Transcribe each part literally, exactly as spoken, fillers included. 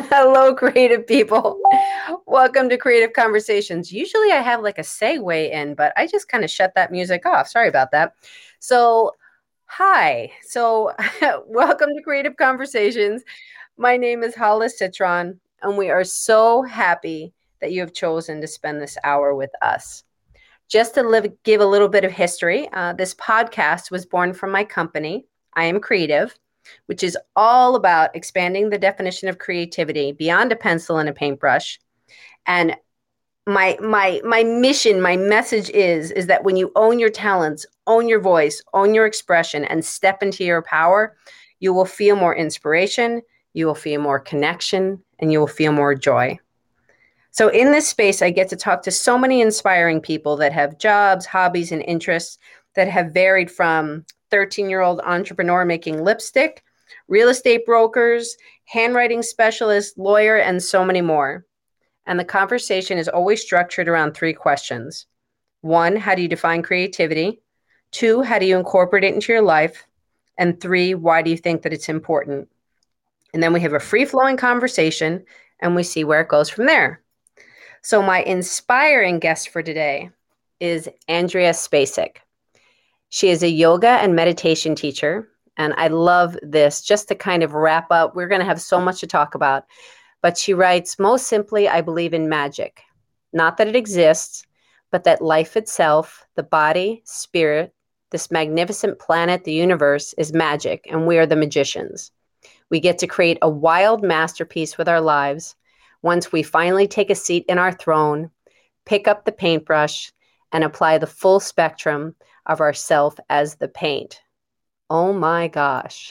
Hello, creative people. Welcome to Creative Conversations. Usually I have like a segue in, but I just kind of shut that music off. Sorry about that. So, hi. So, welcome to Creative Conversations. My name is Hala Citron, and we are so happy that you have chosen to spend this hour with us. Just to live, give a little bit of history, uh, this podcast was born from my company, I Am Creative, which is all about expanding the definition of creativity beyond a pencil and a paintbrush. And my my my mission, my message is is that when you own your talents, own your voice, own your expression, and step into your power, you will feel more inspiration, you will feel more connection, and you will feel more joy. So in this space, I get to talk to so many inspiring people that have jobs, hobbies, and interests that have varied from thirteen-year-old entrepreneur making lipstick, real estate brokers, handwriting specialist, lawyer, and so many more. And the conversation is always structured around three questions. One, how do you define creativity? Two, how do you incorporate it into your life? And three, why do you think that it's important? And then we have a free-flowing conversation and we see where it goes from there. So my inspiring guest for today is Andrea Spacek. She is a yoga and meditation teacher, and I love this. Just to kind of wrap up, we're going to have so much to talk about, but she writes, most simply, I believe in magic. Not that it exists, but that life itself, the body, spirit, this magnificent planet, the universe, is magic, and we are the magicians. We get to create a wild masterpiece with our lives once we finally take a seat in our throne, pick up the paintbrush, and apply the full spectrum of ourself as the paint. Oh my gosh.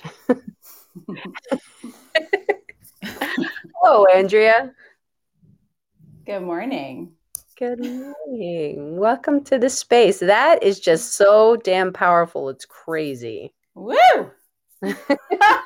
Hello, Andrea. Good morning. Good morning. Welcome to the space. That is just so damn powerful. It's crazy. Woo! It's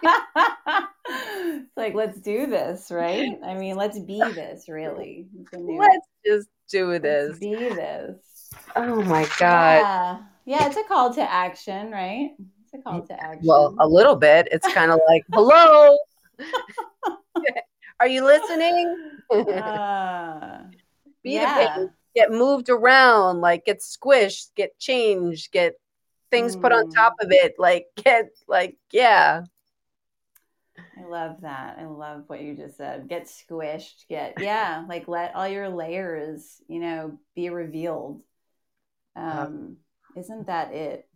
like, let's do this, right? I mean, let's be this, really. New, Let's just do let's this. be this. Oh my God. Yeah. Yeah, it's a call to action, right? It's a call to Well, action. a little bit. It's kind of like, hello, are you listening? Uh, Be the pain, yeah. get moved around, like get squished, get changed, get things put on top Mm, of it, like get like yeah. I love that. I love what you just said. Get squished. Get, yeah, like let all your layers, you know, be revealed. Uh, Um, isn't that it?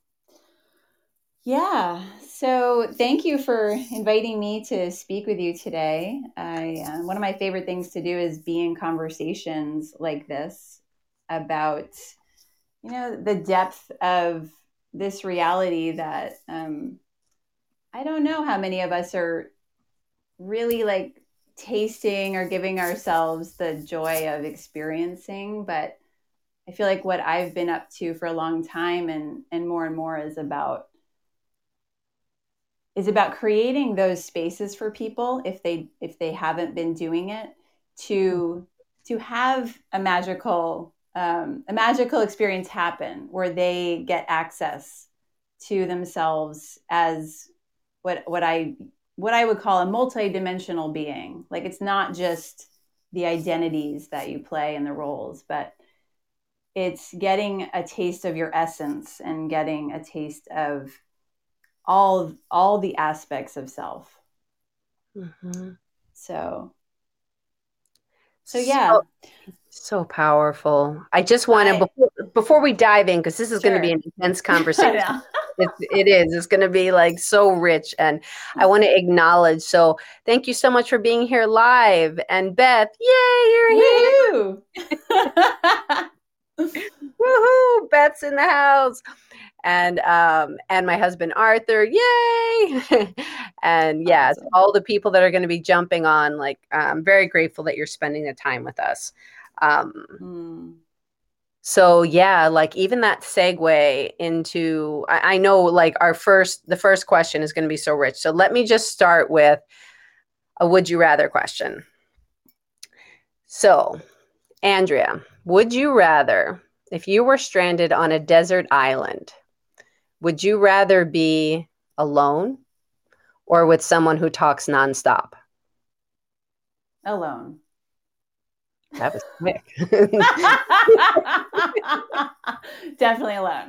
Yeah. So thank you for inviting me to speak with you today. I uh, one of my favorite things to do is be in conversations like this about, you know, the depth of this reality that um, I don't know how many of us are really like tasting or giving ourselves the joy of experiencing, but I feel like what I've been up to for a long time and and more and more is about is about creating those spaces for people if they if they haven't been doing it to to have a magical um, a magical experience happen where they get access to themselves as what what I what I would call a multidimensional being. Like it's not just the identities that you play and the roles, but it's getting a taste of your essence and getting a taste of all all the aspects of self. mhm. So so So yeah, so powerful. I just want to I before, before we dive in, because this is going to be sure. an intense I conversation. know. It, it is. It's going to be like so rich, and I want to acknowledge. So, thank you so much for being here live. And Beth, yay, you're here! Woohoo! Woohoo! Beth's in the house, and um, and my husband Arthur, yay! And yes, Awesome. all the people that are going to be jumping on. Like, I'm very grateful that you're spending the time with us. Um, Mm. So yeah, like even that segue into I, I know like our first the first question is going to be so rich. So let me just start with a would you rather question. So, Andrea, would you rather if you were stranded on a desert island, would you rather be alone or with someone who talks nonstop? Alone. That was quick. Definitely alone.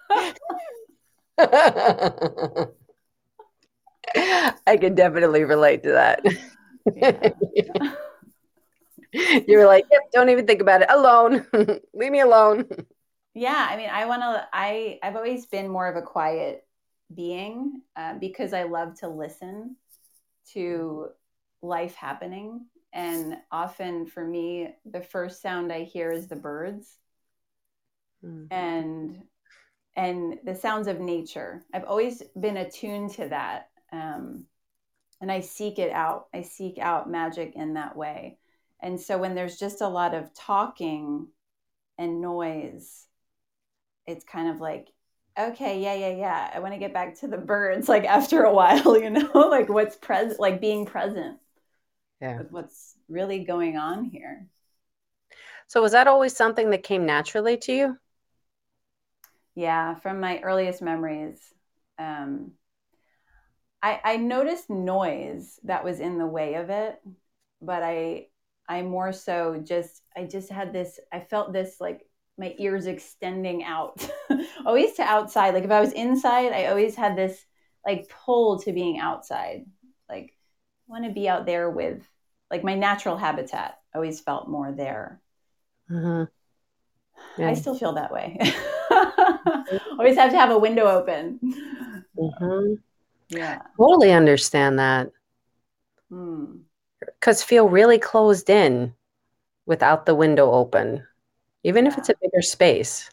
I can definitely relate to that. Yeah. You were like, yep, don't even think about it. Alone. Leave me alone. Yeah, I mean, I want to. I I've always been more of a quiet being uh, because I love to listen to life happening, and often for me, the first sound I hear is the birds Mm. and and the sounds of nature. I've always been attuned to that, um, and I seek it out. I seek out magic in that way, and so when there's just a lot of talking and noise, it's kind of like, okay, yeah, yeah, yeah. I want to get back to the birds, like after a while, you know, like what's present, like being present Yeah. with what's really going on here. So was that always something that came naturally to you? Yeah, from my earliest memories. Um, I, I noticed noise that was in the way of it, but I I more so just I just had this I felt this like my ears extending out always to outside. Like if I was inside, I always had this like pull to being outside. Like I want to be out there with like my natural habitat always felt more there. Mm-hmm. I Yeah. still feel that way. Always have to have a window open. Mm-hmm. Yeah. Totally understand that. Hmm. Because feel really closed in without the window open, even if it's Yeah. a bigger space.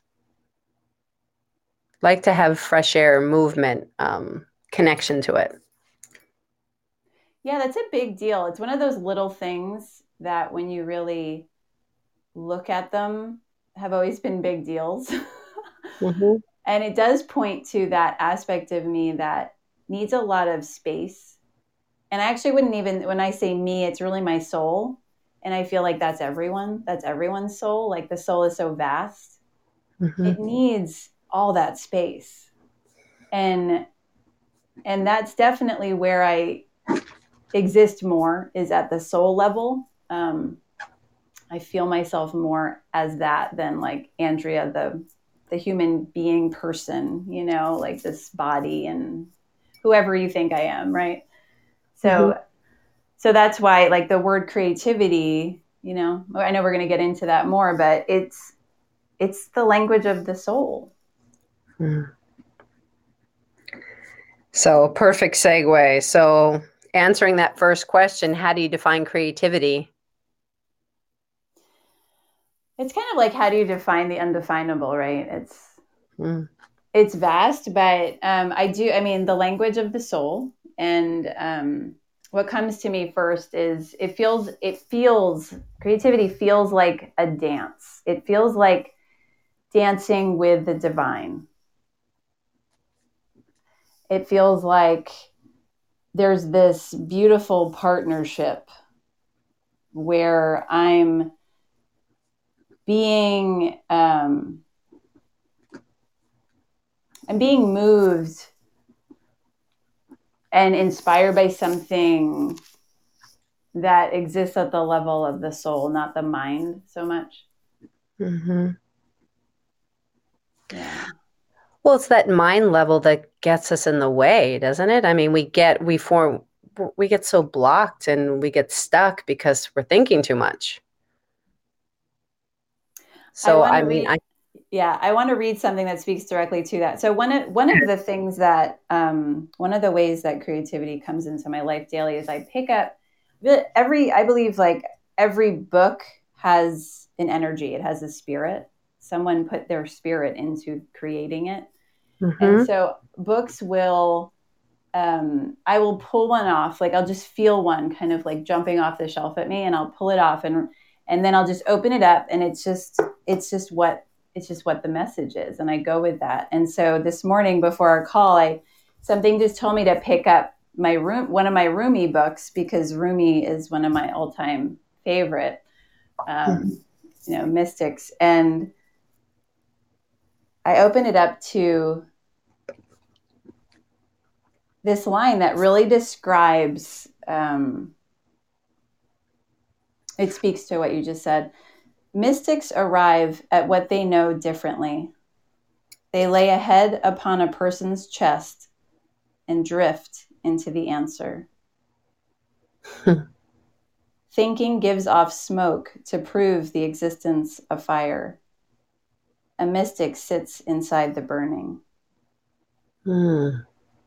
Like to have fresh air, movement, um, connection to it. Yeah, that's a big deal. It's one of those little things that when you really look at them have always been big deals. Mm-hmm. And it does point to that aspect of me that needs a lot of space. And I actually wouldn't even, when I say me, it's really my soul. And I feel like that's everyone. That's everyone's soul. Like the soul is so vast. Mm-hmm. It needs all that space. And and that's definitely where I exist more is at the soul level. Um, I feel myself more as that than like Andrea, the the human being person, you know, like this body and whoever you think I am, right? Mm-hmm. So so that's why like the word creativity, you know, I know we're going to get into that more, but it's it's the language of the soul. Mm. So, perfect segue. So, answering that first question, how do you define creativity? It's kind of like how do you define the undefinable, right? It's Mm. it's vast, but um, I do. I mean, the language of the soul, and um, what comes to me first is it feels. It feels creativity feels like a dance. It feels like dancing with the divine. It feels like there's this beautiful partnership where I'm being um, I'm being moved and inspired by something that exists at the level of the soul, not the mind so much. Mm-hmm. Yeah. Well, it's that mind level that gets us in the way, doesn't it? I mean, we get we form we get so blocked and we get stuck because we're thinking too much. I So, want I to mean, read I yeah, I want to read something that speaks directly to that. So one of one of the things that um, one of the ways that creativity comes into my life daily is I pick up every I believe like every book has an energy. It has a spirit. Someone put their spirit into creating it. And mm-hmm. so books will um, I will pull one off, like I'll just feel one kind of like jumping off the shelf at me and I'll pull it off and and then I'll just open it up and it's just it's just what it's just what the message is and I go with that. And so this morning before our call, I something just told me to pick up my room one of my Rumi books because Rumi is one of my all-time favorite Mm-hmm. um, you know mystics. And I open it up to this line that really describes um, It speaks to what you just said. Mystics arrive at what they know differently. They lay a head upon a person's chest and drift into the answer. Thinking gives off smoke to prove the existence of fire. A mystic sits inside the burning. Hmm.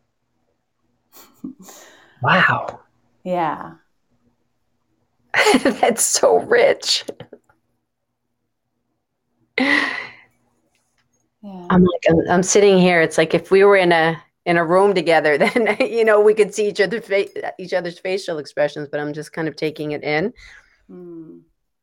Wow. Yeah. That's so rich. Yeah. I'm like, I'm, I'm sitting here. It's like if we were in a in a room together, then you know we could see each other fa- each other's facial expressions. But I'm just kind of taking it in. Mm.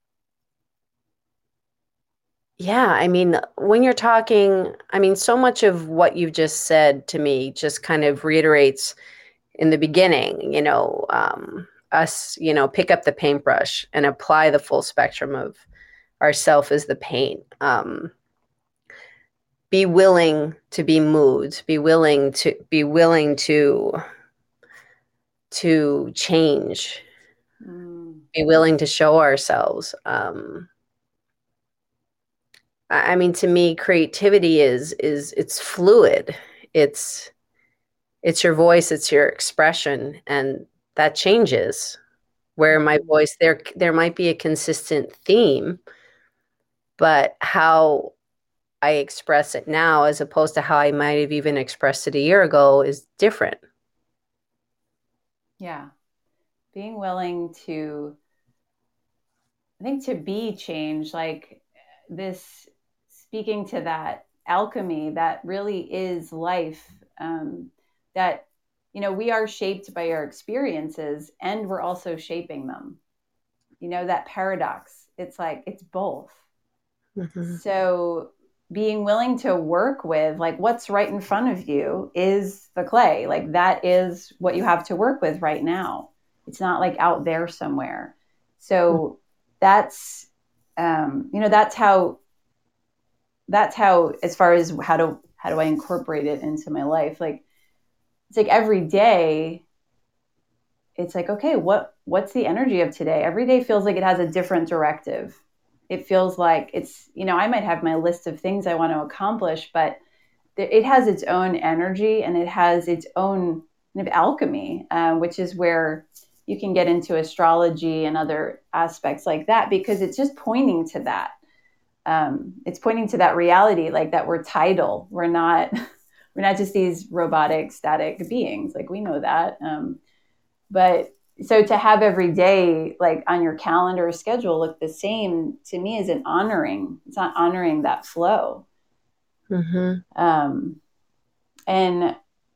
Yeah, I mean, when you're talking, I mean, so much of what you've just said to me just kind of reiterates in the beginning, you know, um, us, you know, pick up the paintbrush and apply the full spectrum of ourself as the paint. Um, be willing to be moved, be willing to be willing to to change, Mm. be willing to show ourselves. Um, I, I mean, to me, creativity is is it's fluid. It's it's your voice, it's your expression, and that changes. Where my Mm. voice, there there might be a consistent theme, but how I express it now as opposed to how I might have even expressed it a year ago is different. Yeah. Being willing to, I think, to be change, like this, speaking to that alchemy that really is life. Um, that, you know, we are shaped by our experiences and we're also shaping them. You know, that paradox. It's like, it's both. Mm-hmm. So being willing to work with like what's right in front of you is the clay. Like that is what you have to work with right now. It's not like out there somewhere. So that's um, you know, that's how that's how as far as how to how do I incorporate it into my life? Like it's like every day it's like, okay, what what's the energy of today? Every day feels like it has a different directive. It feels like it's, you know, I might have my list of things I want to accomplish, but it has its own energy and it has its own kind of alchemy, uh, which is where you can get into astrology and other aspects like that because it's just pointing to that. Um, it's pointing to that reality, like that we're tidal. We're not, we're not just these robotic, static beings. Like we know that. Um, but so to have every day like on your calendar or schedule look the same to me is an honoring. It's not honoring that flow. Mm-hmm. Um, and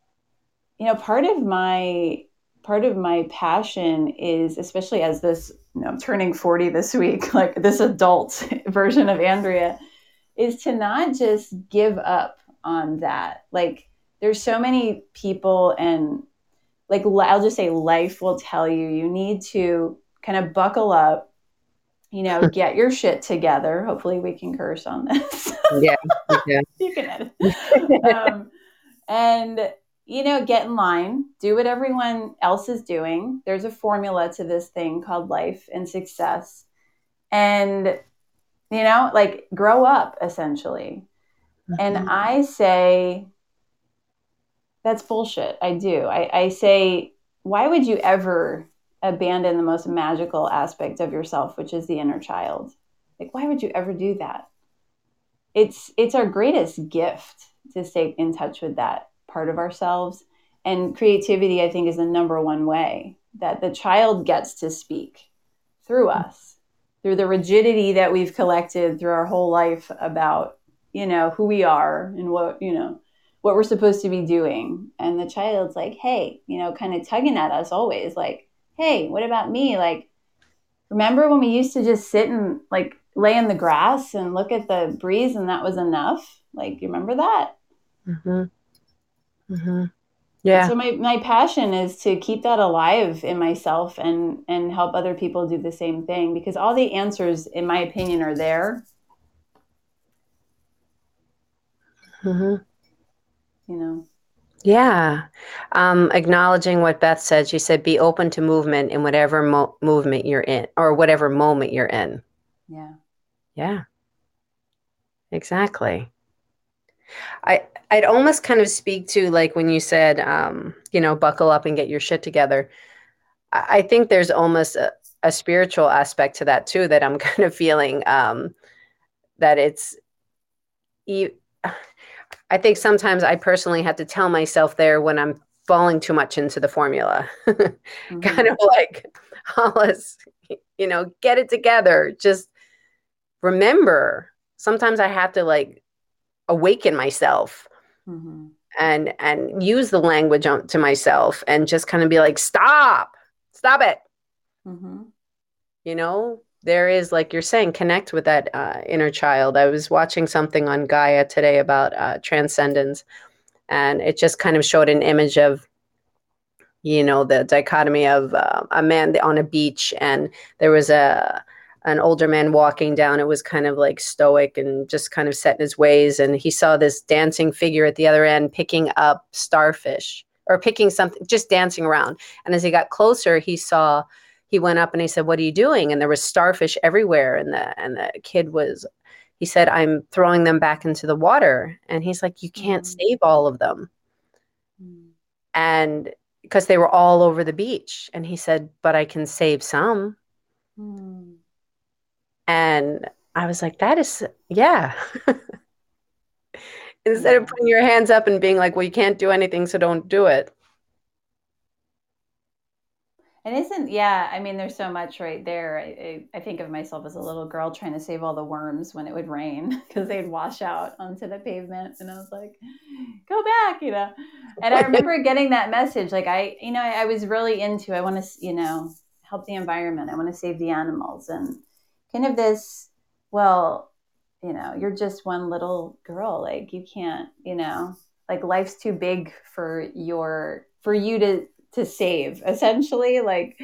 you know, part of my part of my passion is, especially as this, you know, I'm turning forty this week, like this adult version of Andrea, is to not just give up on that. Like there's so many people and like I'll just say life will tell you you need to kind of buckle up, you know, get your shit together. Hopefully we can curse on this. Yeah. Yeah. You can edit. Um, and you know, get in line, do what everyone else is doing. There's a formula to this thing called life and success. And you know, like grow up essentially. And Mm-hmm. I say that's bullshit. I do. I, I say, why would you ever abandon the most magical aspect of yourself, which is the inner child? Like, why would you ever do that? It's it's our greatest gift to stay in touch with that part of ourselves. And creativity, I think, is the number one way that the child gets to speak through us, through the rigidity that we've collected through our whole life about, you know, who we are and what, you know, what we're supposed to be doing. And the child's like, hey, you know, kind of tugging at us always, like, hey, what about me? Like, remember when we used to just sit and like lay in the grass and look at the breeze and that was enough? Like, you remember that? Mm-hmm. Mm-hmm. And Yeah. so my, my passion is to keep that alive in myself and and help other people do the same thing because all the answers, in my opinion, are there. Mm-hmm. You know. Yeah. Um, acknowledging what Beth said, she said, be open to movement in whatever mo- movement you're in or whatever moment you're in. Yeah. Yeah, exactly. I, I'd almost kind of speak to like when you said, um, you know, buckle up and get your shit together. I, I think there's almost a, a spiritual aspect to that too, that I'm kind of feeling um, that it's, e- I think sometimes I personally have to tell myself there when I'm falling too much into the formula, kind Mm-hmm. of like, Hollis, you know, get it together. Just remember, sometimes I have to like awaken myself Mm-hmm. and and use the language on, to myself and just kind of be like, stop, stop it. Mm-hmm. You know, there is, like you're saying, connect with that uh, inner child. I was watching something on Gaia today about uh, transcendence, and it just kind of showed an image of, you know, the dichotomy of uh, a man on a beach, and there was a an older man walking down. It was kind of like stoic and just kind of set in his ways, and he saw this dancing figure at the other end picking up starfish or picking something, just dancing around. And as he got closer, he saw, he went up and he said, what are you doing? And there was starfish everywhere, and the and the kid was, he said, I'm throwing them back into the water. And he's like, you can't Mm-hmm. save all of them. And because they were all over the beach. And he said, but I can save some. Mm-hmm. And I was like, that is, yeah. Instead of Yeah. putting your hands up and being like, well, you can't do anything, so don't do it. And isn't, yeah, I mean, there's so much right there. I, I, I think of myself as a little girl trying to save all the worms when it would rain because they'd wash out onto the pavement. And I was like, go back, you know. And I remember getting that message. Like, I, you know, I, I was really into, I want to, you know, help the environment. I want to save the animals. And kind of this, well, you know, you're just one little girl. Like, you can't, you know, like life's too big for your, for you to, to save essentially, like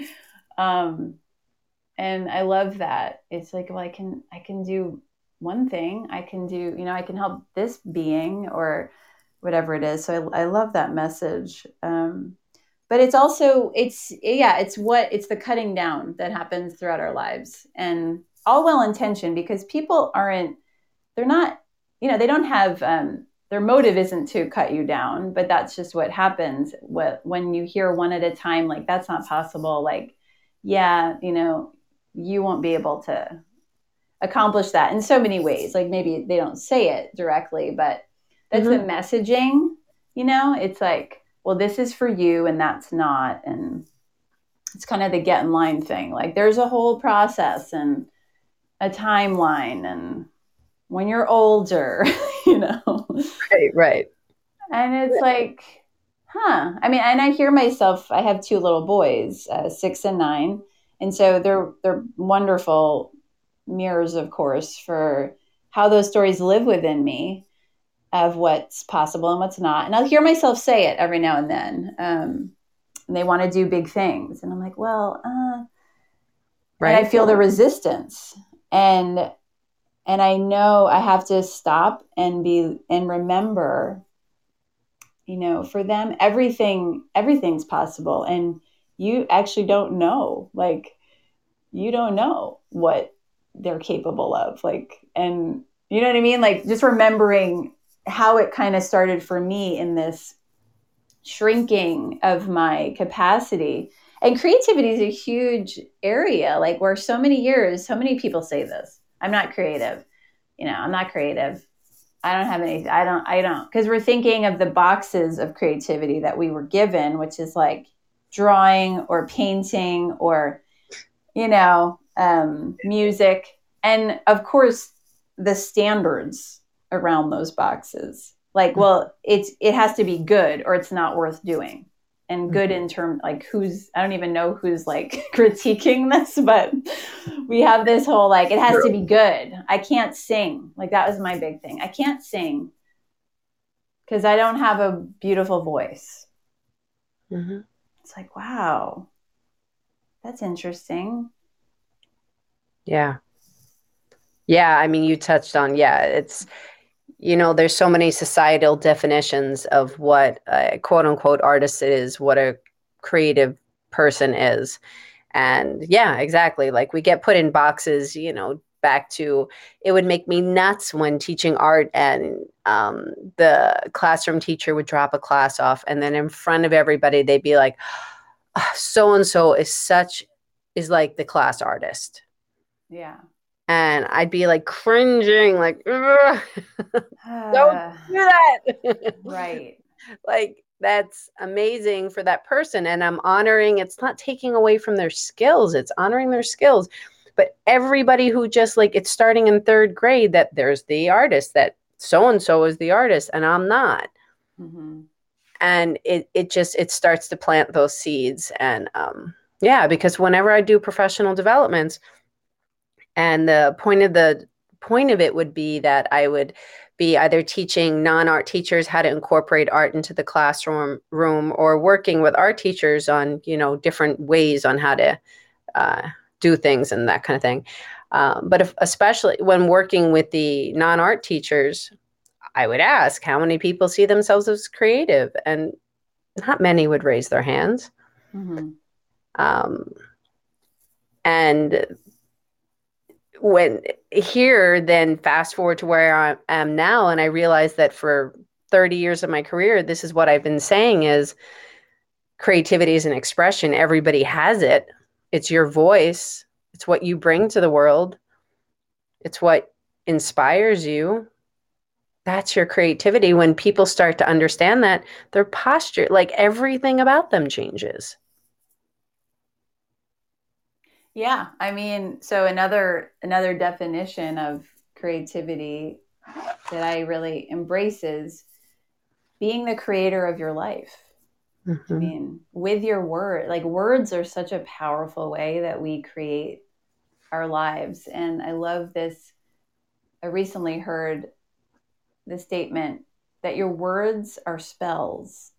um and I love that. It's like, well, i can i can do one thing. I can do, you know, I can help this being or whatever it is. So i, I love that message. Um but it's also, it's, yeah, it's what, it's the cutting down that happens throughout our lives, and all well intentioned, because people aren't, they're not, you know, they don't have, um, their motive isn't to cut you down, but that's just what happens. What, when you hear one at a time, like that's not possible. Like, yeah, you know, you won't be able to accomplish that in so many ways. Like maybe they don't say it directly, but that's the Mm-hmm. messaging. You know, it's like, well, this is for you, and that's not, and it's kind of the get in line thing. Like there's a whole process and a timeline, and when you're older, you know. Right, right. And it's like, huh. I mean, and I hear myself, I have two little boys, uh, six and nine. And so they're they're wonderful mirrors, of course, for how those stories live within me of what's possible and what's not. And I'll hear myself say it every now and then. Um, and they want to do big things. And I'm like, well, uh, and I Right. feel the resistance. And and I know I have to stop and be and remember, you know, for them everything everything's possible, and you actually don't know, like you don't know what they're capable of, like, and you know what I mean, like just remembering how it kind of started for me in this shrinking of my capacity. And creativity is a huge area, like where so many years, so many people say this, I'm not creative, you know, I'm not creative, I don't have any, I don't, I don't, because we're thinking of the boxes of creativity that we were given, which is like drawing or painting or, you know, um, music. And of course, the standards around those boxes. Like, well, it's, it has to be good or it's not worth doing. And good in term, like who's, I don't even know who's like critiquing this, but we have this whole, like, it has to be good. I can't sing. Like that was my big thing. I can't sing because I don't have a beautiful voice. Mm-hmm. It's like, wow, that's interesting. Yeah. Yeah. I mean, you touched on, yeah, it's, you know, there's so many societal definitions of what a quote unquote artist is, what a creative person is. And yeah, exactly. Like we get put in boxes, you know, back to it would make me nuts when teaching art and um, the classroom teacher would drop a class off and then in front of everybody, they'd be like, so and so is such, is like the class artist. Yeah. And I'd be like cringing, like, don't do that. Right. Like, that's amazing for that person. And I'm honoring, it's not taking away from their skills, it's honoring their skills. But everybody who just like, it's starting in third grade that there's the artist, that so and so is the artist, and I'm not. Mm-hmm. And it, it just, it starts to plant those seeds. And um, yeah, because whenever I do professional developments, and the point of the point of it would be that I would be either teaching non-art teachers how to incorporate art into the classroom room, or working with art teachers on, you know, different ways on how to uh, do things and that kind of thing. Um, but if, especially when working with the non-art teachers, I would ask how many people see themselves as creative, and not many would raise their hands. Mm-hmm. Um, and when here, then fast forward to where I am now, and I realize that for thirty years of my career, this is what I've been saying is creativity is an expression. Everybody has it. It's your voice. It's what you bring to the world. It's what inspires you. That's your creativity. When people start to understand that, their posture, like everything about them changes. Yeah, I mean, so another another definition of creativity that I really embrace is being the creator of your life. Mm-hmm. I mean, with your word, like words are such a powerful way that we create our lives. And I love this. I recently heard the statement that your words are spells.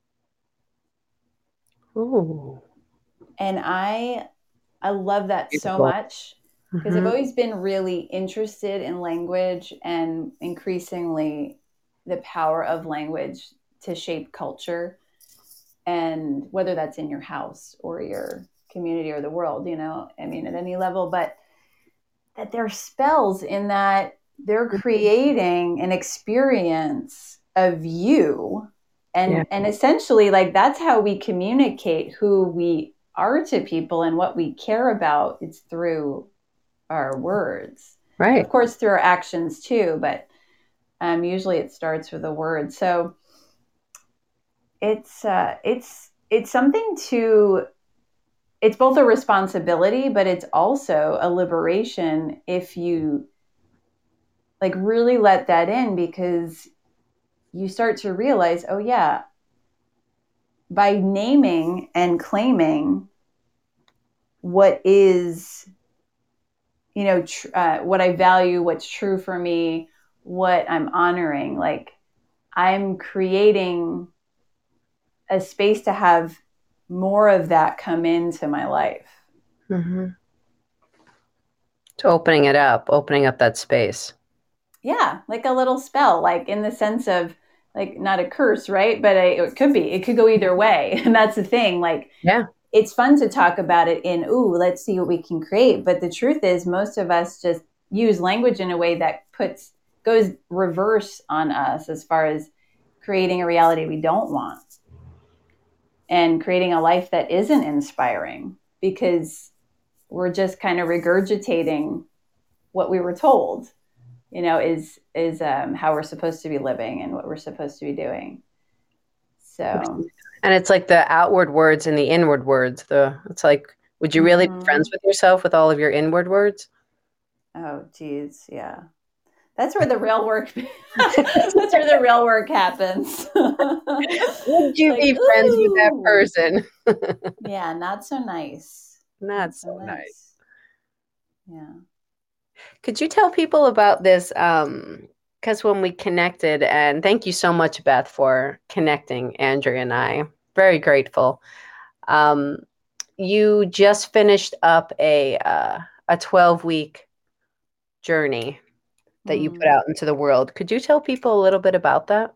Ooh. And I I love that so much because mm-hmm. I've always been really interested in language and increasingly the power of language to shape culture, and whether that's in your house or your community or the world, you know, I mean, at any level, but that there are spells in that they're creating an experience of you. And, yeah. and essentially, like, that's how we communicate who we are to people and what we care about. It's through our words, right? Of course, through our actions too, but um, usually it starts with a word. So it's uh, it's it's something to. It's both a responsibility, but it's also a liberation if you like really let that in, because you start to realize, oh yeah, by naming and claiming what is, you know, tr- uh, what I value, what's true for me, what I'm honoring, like I'm creating a space to have more of that come into my life. Mm-hmm. To opening it up, opening up that space. Yeah, like a little spell, like in the sense of like not a curse, right? But a, it could be. It could go either way, and that's the thing. Like, yeah, it's fun to talk about it in, ooh, let's see what we can create. But the truth is, most of us just use language in a way that puts goes reverse on us as far as creating a reality we don't want and creating a life that isn't inspiring, because we're just kind of regurgitating what we were told, you know, is is um, how we're supposed to be living and what we're supposed to be doing. So, and it's like the outward words and the inward words. The it's like, would you really mm-hmm. be friends with yourself with all of your inward words? Oh, geez, yeah. That's where the real work. That's where the real work happens. Would you like, be friends ooh. With that person? Yeah, not so nice. Not, not so, so nice. nice. Yeah. Could you tell people about this? Um, because when we connected, and thank you so much, Beth, for connecting Andrea and I. Very grateful. Um, you just finished up a uh, a twelve week journey that you put Mm. out into the world. Could you tell people a little bit about that?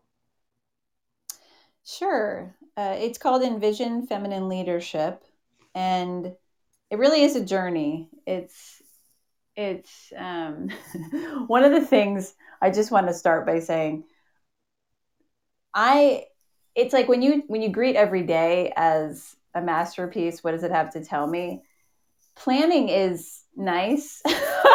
Sure. Uh, it's called Envision Feminine Leadership, and it really is a journey. It's it's um, one of the things I just want to start by saying. I it's like when you when you greet every day as a masterpiece, what does it have to tell me? Planning is nice.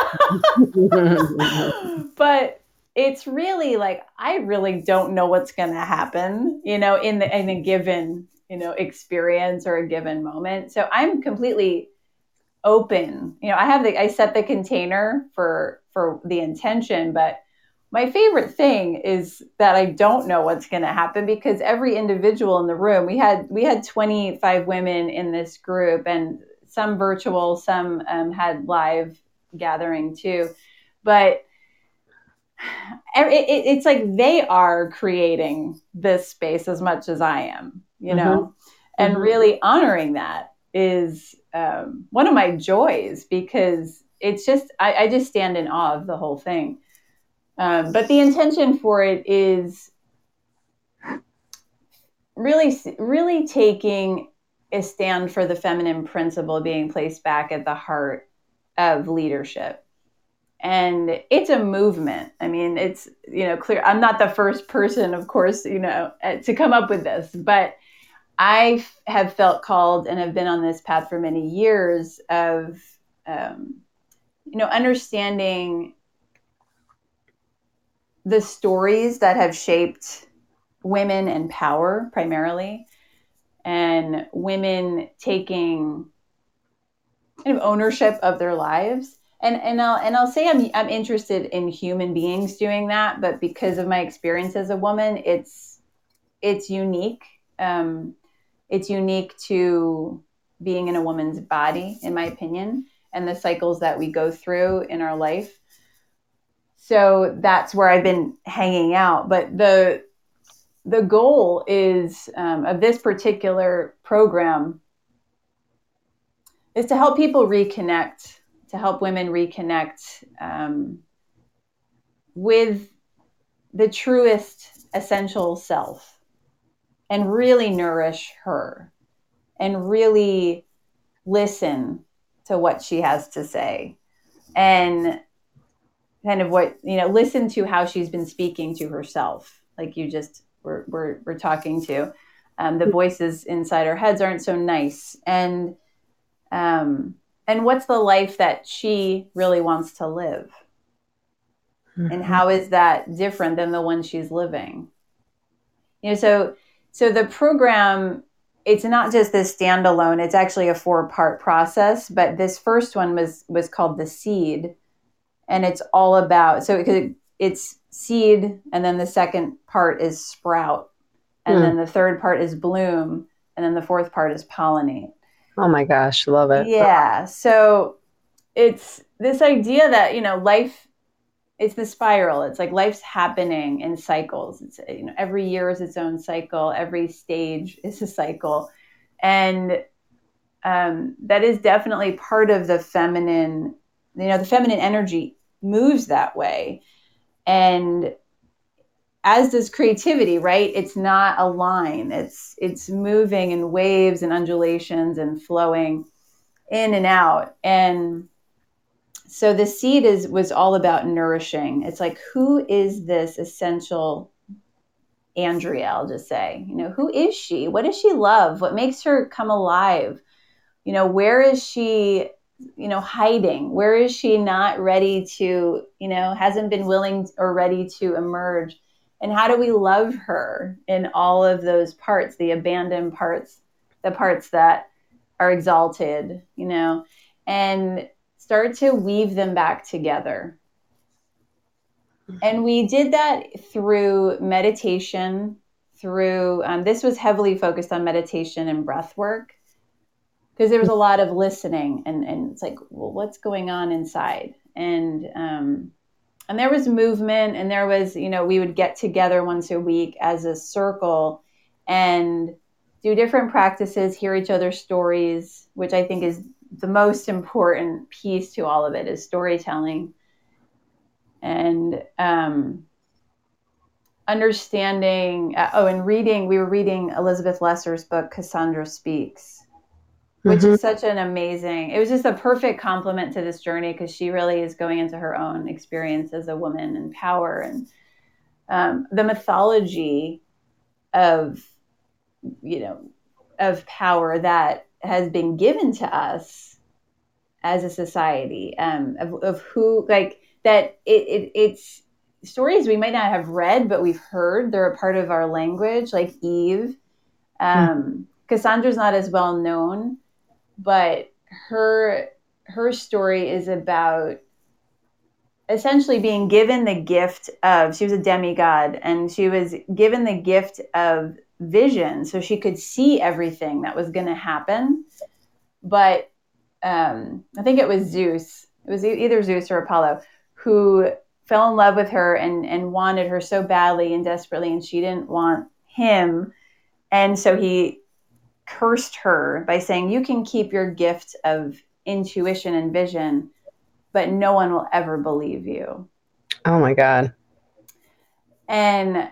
But it's really like I really don't know what's going to happen, you know, in the in a given, you know, experience or a given moment. So I'm completely open. You know, I have the I set the container for for the intention, but my favorite thing is that I don't know what's going to happen because every individual in the room, we had we had twenty-five women in this group, and some virtual, some um, had live gathering too, but it, it, it's like they are creating this space as much as I am, you Mm-hmm. know, and Mm-hmm. really honoring that is um, one of my joys because it's just I, I just stand in awe of the whole thing. Um, but the intention for it is really, really taking a stand for the feminine principle being placed back at the heart of leadership. And it's a movement. I mean, it's, you know, clear. I'm not the first person, of course, you know, to come up with this, but I have felt called and have been on this path for many years of, um, you know, understanding the stories that have shaped women and power primarily, and women taking kind of ownership of their lives. And and I'll and I'll say I'm I'm interested in human beings doing that, but because of my experience as a woman, it's it's unique. Um, it's unique to being in a woman's body, in my opinion, and the cycles that we go through in our life. So that's where I've been hanging out. But the the goal is um, of this particular program is to help people reconnect, to help women reconnect um, with the truest essential self and really nourish her and really listen to what she has to say and kind of what, you know, listen to how she's been speaking to herself, like you just were, were, were talking to. Um, the voices inside our heads aren't so nice. And um, and what's the life that she really wants to live? And Mm-hmm. how is that different than the one she's living? You know, so so the program, it's not just this standalone, it's actually a four-part process, but this first one was was called the seed, and it's all about, so it, it's seed, and then the second part is sprout, and Mm. then the third part is bloom, and then the fourth part is pollinate. Oh my gosh, love it. Yeah, so it's this idea that, you know, life, it's the spiral. It's like life's happening in cycles. It's, you know, every year is its own cycle. Every stage is a cycle. And um, that is definitely part of the feminine, you know, the feminine energy moves that way. And as does creativity, right? It's not a line. It's, it's moving in waves and undulations and flowing in and out. And so the seed is was all about nourishing. It's like, who is this essential Andrea? I'll just say, you know, who is she? What does she love? What makes her come alive? You know, where is she, you know, hiding? Where is she not ready to, you know, hasn't been willing or ready to emerge? And how do we love her in all of those parts, the abandoned parts, the parts that are exalted, you know, and start to weave them back together. And we did that through meditation, through, um, this was heavily focused on meditation and breath work because there was a lot of listening and, and it's like, well, what's going on inside? And, um, and there was movement and there was, you know, we would get together once a week as a circle and do different practices, hear each other's stories, which I think is the most important piece to all of it is storytelling. and um, understanding. Uh, oh, and reading. We were reading Elizabeth Lesser's book, Cassandra Speaks, which Mm-hmm. is such an amazing. It was just a perfect complement to this journey because she really is going into her own experience as a woman and power and um, the mythology of you know of power that has been given to us as a society, um, of, of who like that it, it it's stories we might not have read but we've heard. They're a part of our language, like Eve. um, Cassandra's not as well known, but her her story is about essentially being given the gift of, she was a demigod and she was given the gift of vision so she could see everything that was going to happen. But um, I think it was Zeus, it was either Zeus or Apollo, who fell in love with her and, and wanted her so badly and desperately, and she didn't want him. And so he cursed her by saying, you can keep your gift of intuition and vision, but no one will ever believe you. Oh my God. And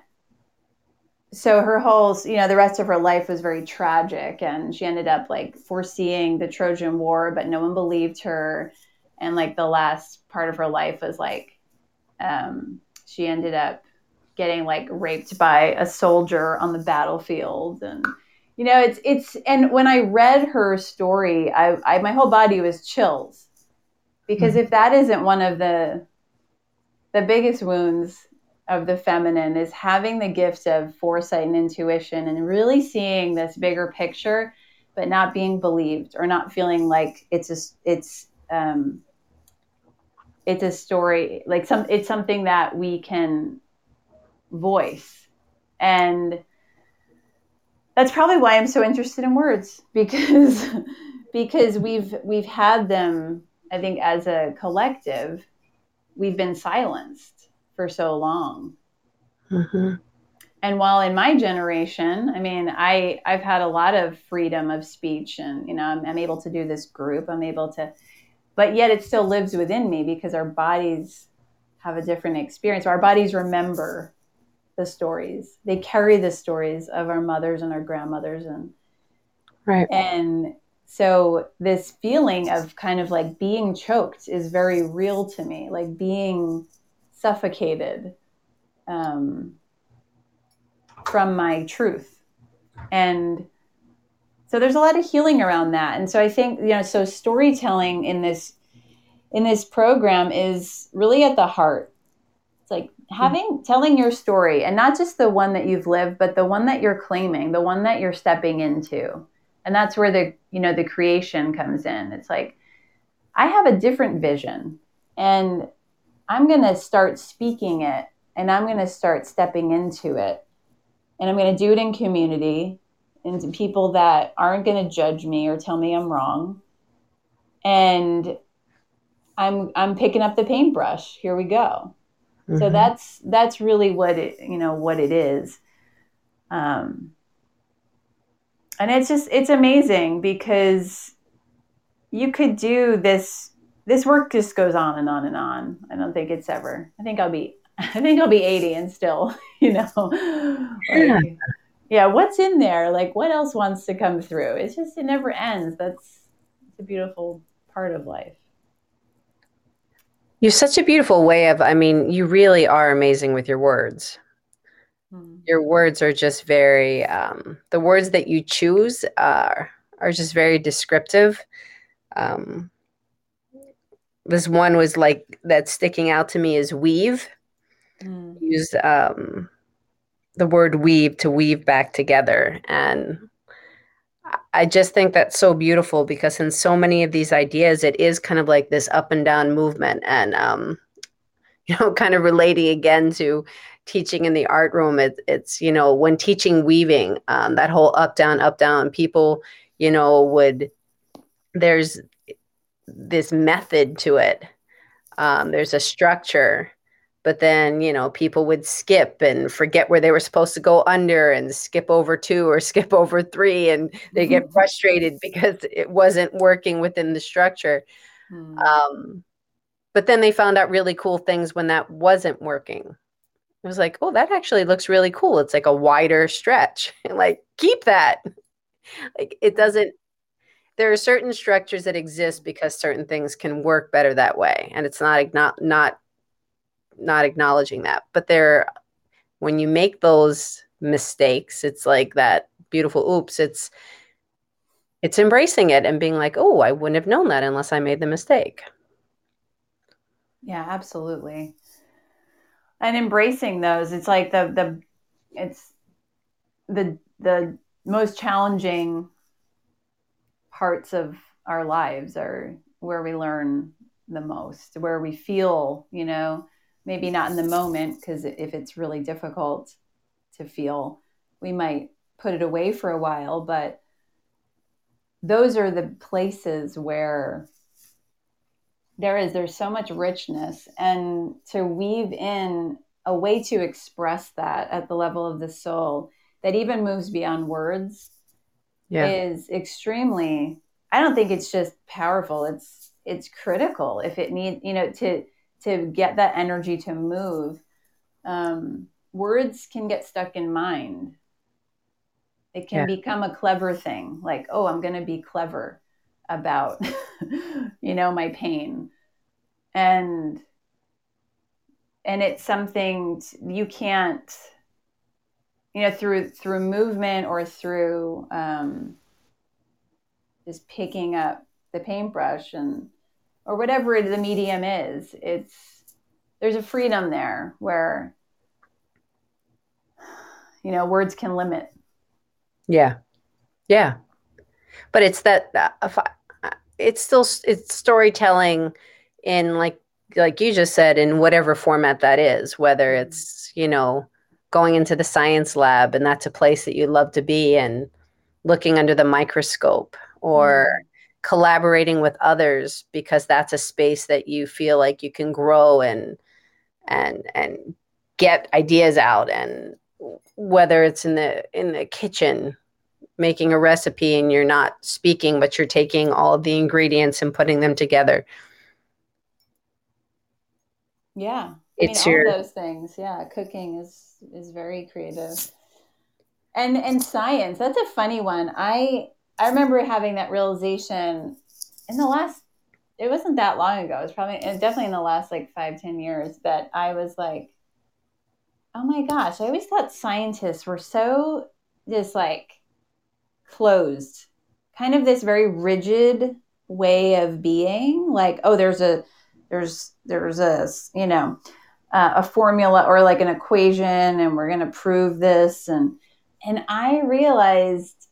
so her whole, you know, the rest of her life was very tragic, and she ended up like foreseeing the Trojan War, but no one believed her. And like the last part of her life was like, um, she ended up getting like raped by a soldier on the battlefield. And you know, it's it's and when I read her story, I, I my whole body was chills, because Mm-hmm. if that isn't one of the the biggest wounds of the feminine, is having the gift of foresight and intuition and really seeing this bigger picture, but not being believed or not feeling like it's a, it's um, it's a story, like some it's something that we can voice. And that's probably why I'm so interested in words, because because we've we've had them, I think, as a collective, we've been silenced for so long. Mm-hmm. And while in my generation, I mean, I I've had a lot of freedom of speech, and you know, I'm, I'm able to do this group. I'm able to, but yet it still lives within me because our bodies have a different experience. Our bodies remember the stories. They carry the stories of our mothers and our grandmothers, and Right. and so this feeling of kind of like being choked is very real to me, like being suffocated um, from my truth. And so there's a lot of healing around that. And so I think, you know, so storytelling in this in this program is really at the heart. It's like having telling your story, and not just the one that you've lived, but the one that you're claiming, the one that you're stepping into. And that's where the, you know, the creation comes in. It's like, I have a different vision, and I'm going to start speaking it, and I'm going to start stepping into it. And I'm going to do it in community, and to people that aren't going to judge me or tell me I'm wrong. And I'm I'm picking up the paintbrush. Here we go. So Mm-hmm. that's that's really what it, you know, what it is. Um, and it's just it's amazing because you could do this this work just goes on and on and on. I don't think it's ever. I think I'll be I think I'll be eighty and still, you know, Yeah. like, yeah, what's in there? Like, what else wants to come through? It's just, it never ends. That's it's a beautiful part of life. You're such a beautiful way of, I mean, you really are amazing with your words. Hmm. Your words are just very, um, the words that you choose are, are just very descriptive. Um, this one was like, that's sticking out to me is weave. Mm. Use um, the word weave to weave back together. And I just think that's so beautiful because in so many of these ideas, it is kind of like this up and down movement. And, um, you know, kind of relating again to teaching in the art room, it, it's, you know, when teaching weaving, um, that whole up, down, up, down, people, you know, would, there's this method to it. Um, there's a structure, but then, you know, people would skip and forget where they were supposed to go under and skip over two or skip over three, and they get frustrated because it wasn't working within the structure. Mm. Um, But then they found out really cool things when that wasn't working. It was like, oh, that actually looks really cool. It's like a wider stretch. Like, keep that. Like, it doesn't, there are certain structures that exist because certain things can work better that way. And it's not, not, not, not acknowledging that. But there, when you make those mistakes, it's like that beautiful oops. It's, it's embracing it and being like, oh, I wouldn't have known that unless I made the mistake. Yeah, absolutely. And embracing those, it's like the the it's the the most challenging parts of our lives are where we learn the most, where we feel, you know, maybe not in the moment, because if it's really difficult to feel, we might put it away for a while, but those are the places where there is there's so much richness, and to weave in a way to express that at the level of the soul that even moves beyond words Yeah. is extremely, I don't think it's just powerful, it's it's critical if it needs, you know, to to get that energy to move. Um, words can get stuck in mind. It can Yeah. become a clever thing, like, oh, I'm going to be clever about you know, my pain. And and it's something you can't, you know, through through movement or through um, just picking up the paintbrush and or whatever the medium is, it's there's a freedom there where, you know, words can limit. Yeah. Yeah. But it's that uh, it's still it's storytelling in like like you just said, in whatever format that is, whether it's, you know, going into the science lab and that's a place that you love to be, and looking under the microscope, or Mm. collaborating with others because that's a space that you feel like you can grow and and and get ideas out, and whether it's in the in the kitchen making a recipe and you're not speaking, but you're taking all of the ingredients and putting them together. Yeah, I mean, It's all of your, those things. Yeah, cooking is is very creative. And and science, that's a funny one. I I remember having that realization in the last, it wasn't that long ago. It was probably definitely in the last like five, ten years that I was like, oh my gosh, I always thought scientists were so just like closed, kind of this very rigid way of being. Like, oh, there's a there's there's a you know uh, a formula or like an equation, and we're going to prove this, and and I realized,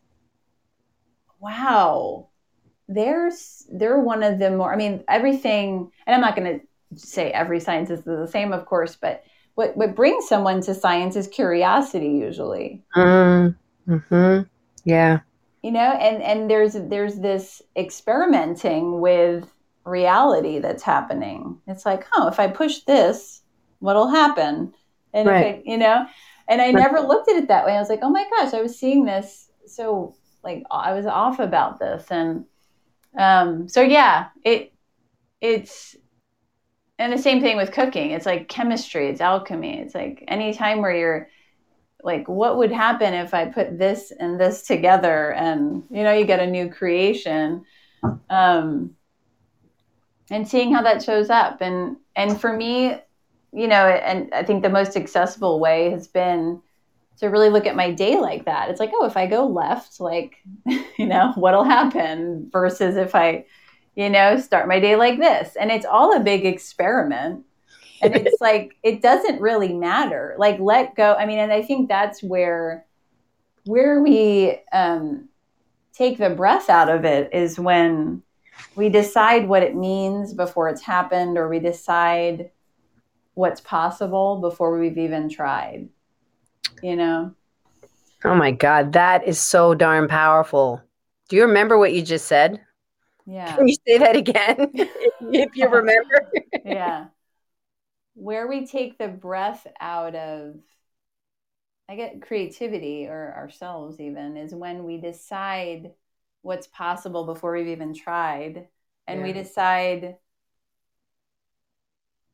wow, there's they're one of the more, I mean, everything, and I'm not going to say every scientist is the same, of course, but what what brings someone to science is curiosity usually. mm, mm-hmm, yeah, You know, and and there's there's this experimenting with reality that's happening. It's like, oh, if I push this, what'll happen? And if right. it, you know, and I never looked at it that way. I was like, oh my gosh, I was seeing this, so like I was off about this. And um so yeah, it it's, and the same thing with cooking. It's like chemistry, it's alchemy. It's like any time where you're like, what would happen if I put this and this together, and you know, you get a new creation. Um and seeing how that shows up, and and for me, you know, and I think the most accessible way has been to really look at my day like that. It's like, oh, if I go left, like, you know, what'll happen, versus if I, you know, start my day like this. And it's all a big experiment. And it's like, it doesn't really matter. Like, let go. I mean, and I think that's where where we um, take the breath out of it is when we decide what it means before it's happened, or we decide what's possible before we've even tried, you know? Oh my God, that is so darn powerful. Do you remember what you just said? Can Yeah. you say that again? If you remember. Yeah. Where we take the breath out of, I get creativity, or ourselves even, is when we decide what's possible before we've even tried. And Yeah. we decide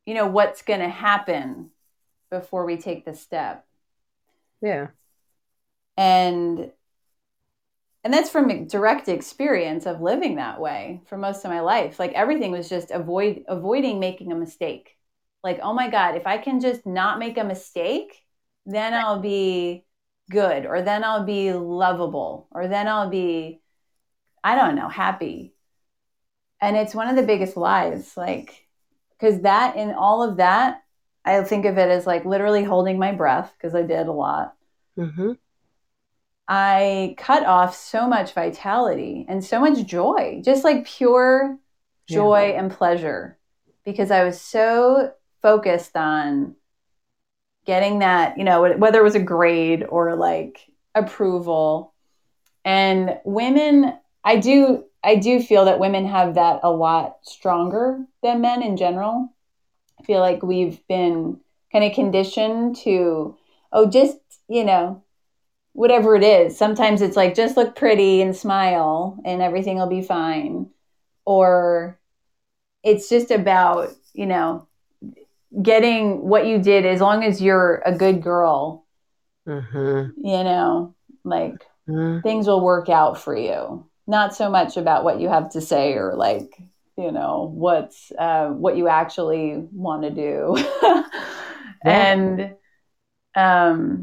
you know, what's going to happen before we take the step. Yeah. And and that's from direct experience of living that way for most of my life. Like everything was just avoid avoiding making a mistake. Like, oh my God, if I can just not make a mistake, then I'll be good, or then I'll be lovable, or then I'll be, I don't know, happy. And it's one of the biggest lies, like, because that, in all of that, I think of it as like literally holding my breath, because I did a lot. Mm-hmm. I cut off so much vitality and so much joy, just like pure joy yeah. and pleasure, because I was so focused on getting that, you know, whether it was a grade or like approval. And women, I do, I do feel that women have that a lot stronger than men in general. I feel like we've been kind of conditioned to, oh, just, you know, whatever it is. Sometimes it's like, just look pretty and smile and everything will be fine. Or it's just about, you know, getting what you did, as long as you're a good girl, mm-hmm. you know, like mm-hmm. things will work out for you. Not so much about what you have to say, or like, you know, what's, uh, what you actually want to do. yeah. And, um,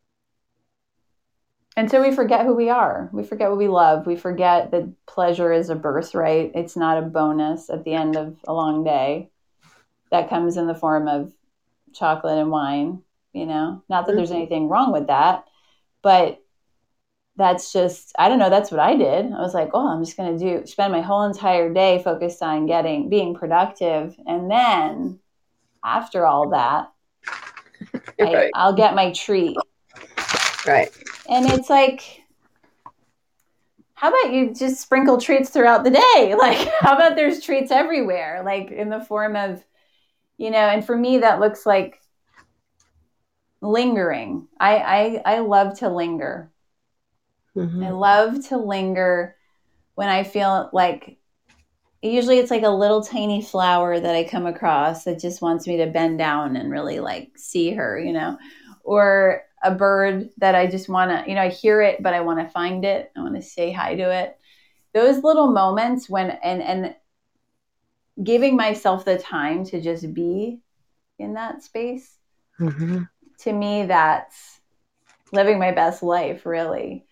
And so we forget who we are. We forget what we love. We forget that pleasure is a birthright. It's not a bonus at the end of a long day. That comes in the form of chocolate and wine, you know? Not that there's anything wrong with that, but that's just, I don't know, that's what I did. I was like, oh, I'm just going to do, spend my whole entire day focused on getting, being productive. And then after all that, right. I, I'll get my treat. Right. And it's like, how about you just sprinkle treats throughout the day? Like, how about there's treats everywhere, like in the form of, you know, and for me, that looks like lingering. I, I, I love to linger. Mm-hmm. I love to linger when I feel like, usually it's like a little tiny flower that I come across that just wants me to bend down and really like see her, you know, or a bird that I just want to, you know, I hear it, but I want to find it. I want to say hi to it. Those little moments when, and, and giving myself the time to just be in that space, mm-hmm. to me, that's living my best life, really.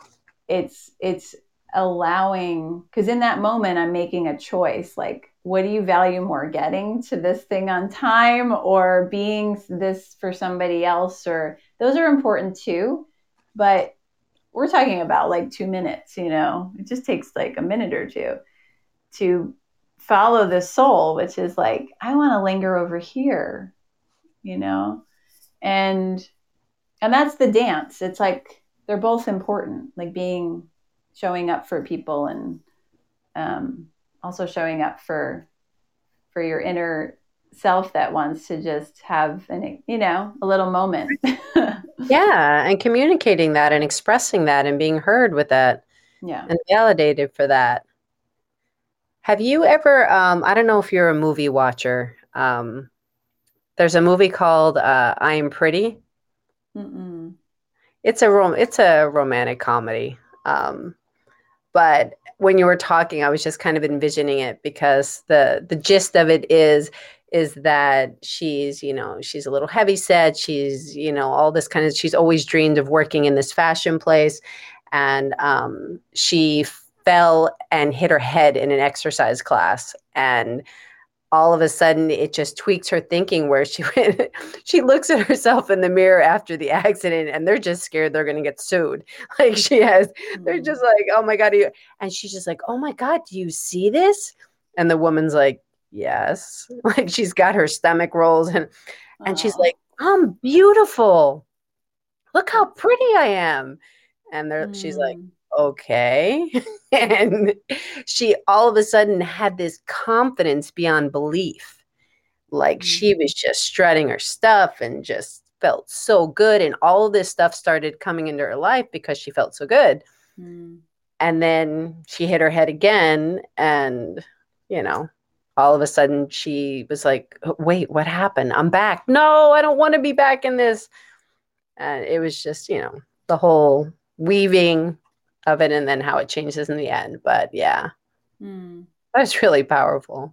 It's, it's allowing, because in that moment, I'm making a choice. Like, what do you value more, getting to this thing on time or being this for somebody else? Or those are important too, but we're talking about like two minutes, you know, it just takes like a minute or two to follow the soul, which is like, I want to linger over here, you know, and, and that's the dance. It's like, they're both important, like being, showing up for people, and um, also showing up for, for your inner self that wants to just have an, you know, a little moment. Yeah. And communicating that and expressing that and being heard with that. Yeah. And validated for that. Have you ever, um, I don't know if you're a movie watcher. Um, there's a movie called uh, I Am Pretty. Mm-mm. It's a rom- it's a romantic comedy. Um, but when you were talking, I was just kind of envisioning it, because the the gist of it is is that she's, you know, she's a little heavyset. She's, you know, all this kind of, she's always dreamed of working in this fashion place. And um, she fell and hit her head in an exercise class. And all of a sudden it just tweaks her thinking, where she went, she looks at herself in the mirror after the accident, and they're just scared they're going to get sued. Like she has, mm-hmm. they're just like, oh my God. And she's just like, oh my God, do you see this? And the woman's like, yes. Like she's got her stomach rolls, and, and she's like, I'm beautiful. Look how pretty I am. And there, mm. she's like, okay. And she all of a sudden had this confidence beyond belief. Like mm. she was just strutting her stuff and just felt so good. And all of this stuff started coming into her life because she felt so good. Mm. And then she hit her head again, and, you know, all of a sudden she was like, wait, what happened? I'm back. No, I don't want to be back in this. And it was just, you know, the whole weaving of it and then how it changes in the end. But yeah, Mm. that was really powerful.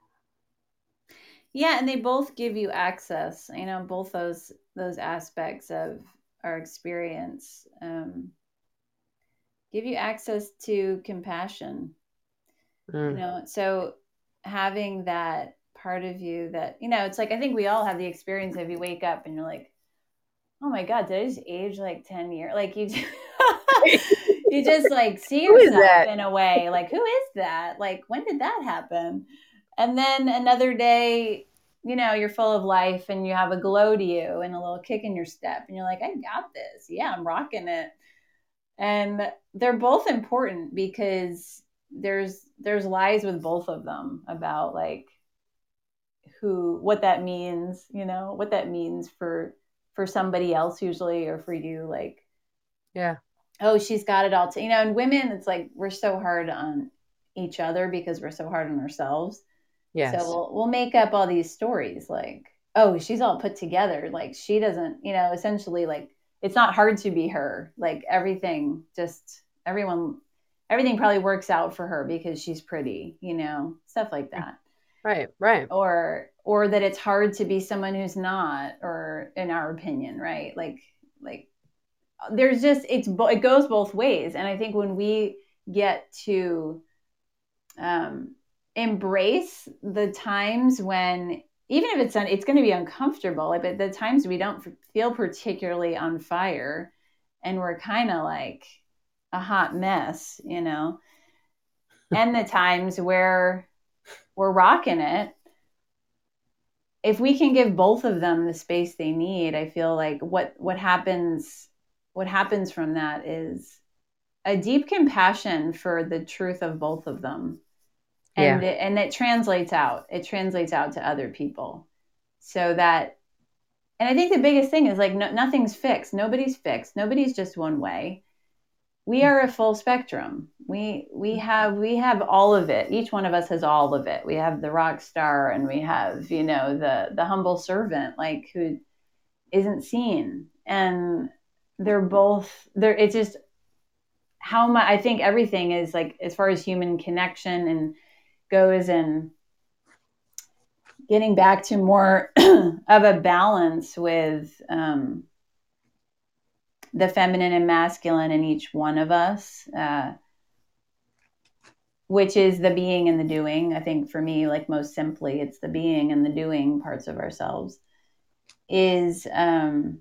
Yeah, and they both give you access, you know, both those those aspects of our experience um, give you access to compassion, you Mm. know. So having that part of you that, you know, it's like I think we all have the experience of you wake up and you're like, oh my God, did I just age like ten years? Like you just, you just like see Who is yourself that? in a way, like, who is that? Like, when did that happen? And then another day, you know, you're full of life and you have a glow to you and a little kick in your step. And you're like, I got this. Yeah, I'm rocking it. And they're both important because there's there's lies with both of them about like who what that means, you know, what that means for for somebody else usually or for you, like, Yeah. oh, she's got it all to, you know. And women, it's like we're so hard on each other because we're so hard on ourselves. So Yes. we'll we'll make up all these stories like, oh, she's all put together, like she doesn't, you know, essentially like it's not hard to be her, like everything just everyone everything probably works out for her because she's pretty, you know, stuff like that. Right. Right. or or that it's hard to be someone who's not, or in our opinion, right? like like there's just it's it goes both ways. And I think when we get to um embrace the times when, even if it's un, it's going to be uncomfortable, like, but the times we don't feel particularly on fire and we're kind of like a hot mess, you know, and the times where we're rocking it, if we can give both of them the space they need, I feel like what what happens what happens from that is a deep compassion for the truth of both of them. Yeah. And it, and it translates out. It translates out to other people. So that, and I think the biggest thing is like no, nothing's fixed. Nobody's fixed. Nobody's just one way. We are a full spectrum. We we have we have all of it. Each one of us has all of it. We have the rock star and we have, you know, the the humble servant, like, who isn't seen. And they're both there. It's just how much I think everything is like, as far as human connection and goes, and getting back to more of a balance with um, the feminine and masculine in each one of us, uh, which is the being and the doing. I think for me, like, most simply, it's the being and the doing parts of ourselves. Is um,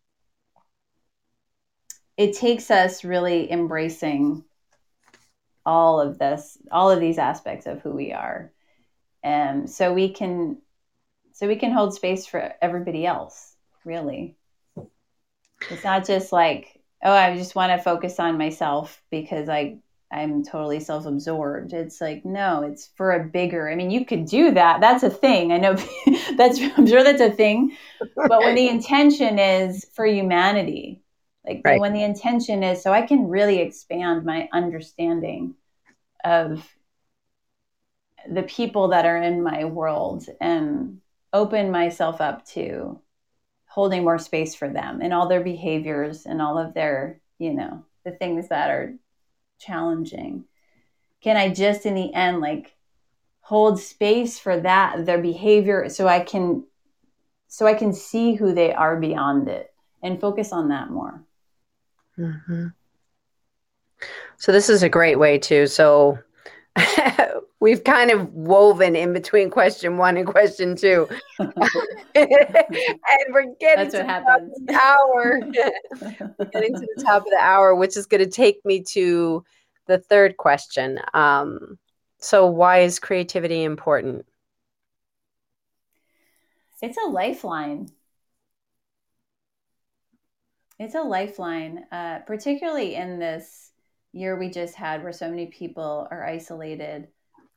it takes us really embracing all of this, all of these aspects of who we are, and so we can, so we can hold space for everybody else. Really, it's not just like, oh, I just want to focus on myself because I I'm totally self-absorbed. It's like, no, it's for a bigger. I mean, you could do that. That's a thing. I know that's I'm sure that's a thing. But when the intention is for humanity, like the, Right. when the intention is so I can really expand my understanding of the people that are in my world and open myself up to holding more space for them and all their behaviors and all of their, you know, the things that are challenging. Can I just in the end like hold space for that, their behavior, so I can so I can see who they are beyond it and focus on that more. Mm-hmm. So this is a great way too. So we've kind of woven in between question one and question two. And we're getting That's to what the top happens. of the hour. We're getting to the top of the hour, which is going to take me to the third question. Um, so why is creativity important? It's a lifeline. It's a lifeline, uh, particularly in this year we just had where so many people are isolated.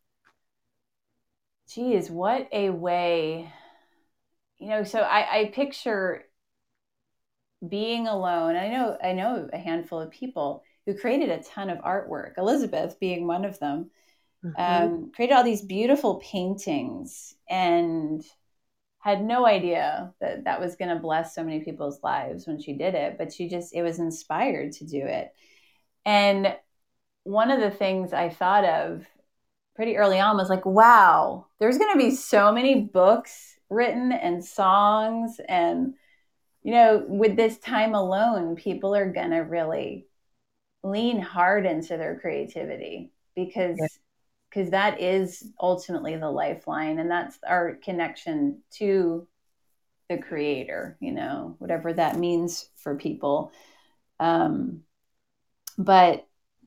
Geez, what a way. You know, so I, I picture being alone. I know I know a handful of people who created a ton of artwork, Elizabeth being one of them. Mhm. um, created all these beautiful paintings and had no idea that that was going to bless so many people's lives when she did it, but she just, it was inspired to do it. And one of the things I thought of pretty early on was like, wow, there's going to be so many books written and songs. And, you know, with this time alone, people are going to really lean hard into their creativity Yeah. because because that is ultimately the lifeline, and that's our connection to the creator, you know, whatever that means for people. Um, but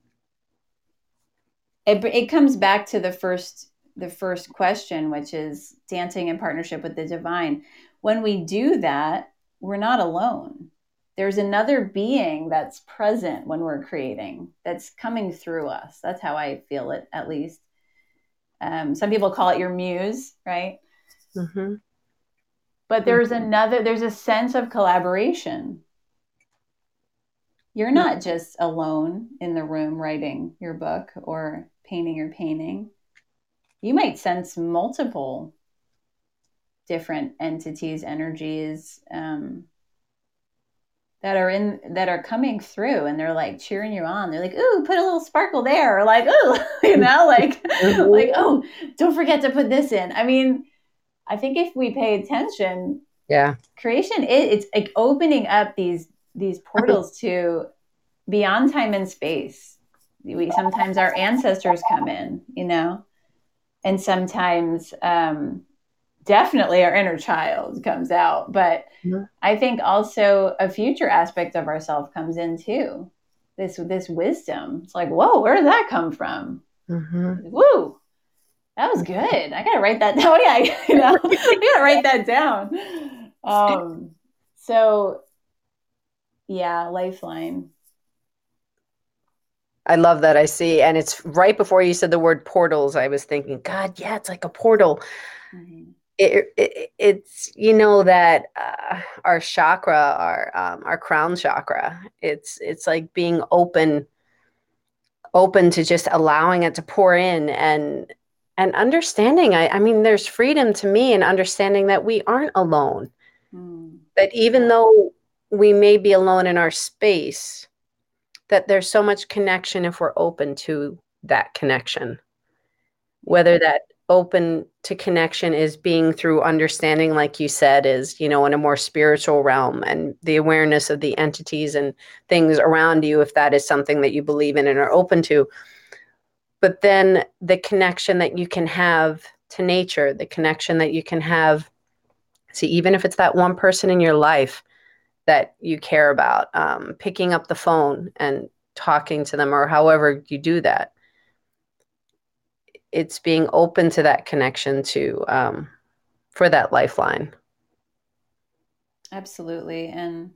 it, it comes back to the first the first question, which is dancing in partnership with the divine. When we do that, we're not alone. There's another being that's present when we're creating, that's coming through us. That's how I feel it, at least. Um, some people call it your muse, right? Mm-hmm. But there's another, there's a sense of collaboration. You're not just alone in the room writing your book or painting your painting. You might sense multiple different entities, energies, um, that are in that are coming through, and they're like cheering you on. They're like, "Ooh, put a little sparkle there," or like, "Ooh," you know, like, like, Mhm. "Oh, don't forget to put this in." I mean, I think if we pay attention, Yeah. creation it, it's like opening up these these portals to beyond time and space. We sometimes our ancestors come in, you know, and sometimes um, definitely our inner child comes out. But Mhm. I think also a future aspect of ourself comes in too. This this wisdom. It's like, whoa, where did that come from? Mhm. Woo, that was good. I gotta write that down. Yeah, you know, I gotta write that down. Um, so yeah, lifeline. I love that. I see. And it's right before you said the word portals, I was thinking, God, yeah, it's like a portal. Mm-hmm. It, it it's you know that uh, our chakra, our um, our crown chakra. It's it's like being open, open to just allowing it to pour in and and understanding. I, I mean, there's freedom to me in understanding that we aren't alone. Mm. That even though we may be alone in our space, that there's so much connection if we're open to that connection. Yeah. Whether that open to connection is being through understanding, like you said, is, you know, in a more spiritual realm and the awareness of the entities and things around you, if that is something that you believe in and are open to. But then the connection that you can have to nature, the connection that you can have, see, even if it's that one person in your life that you care about, um, picking up the phone and talking to them, or however you do that, it's being open to that connection to um, for that lifeline. Absolutely. And,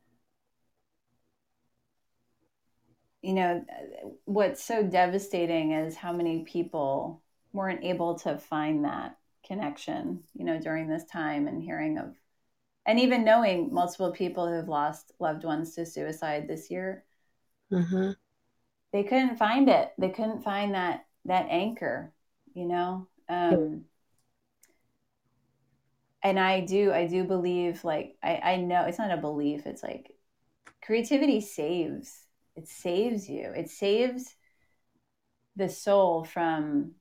you know, what's so devastating is how many people weren't able to find that connection, you know, during this time, and hearing of, and even knowing multiple people who've lost loved ones to suicide this year. Mm-hmm. They couldn't find it. They couldn't find that, that anchor, you know? Um, and I do, I do believe, like, I, I know it's not a belief. It's like creativity saves, it saves you. It saves the soul from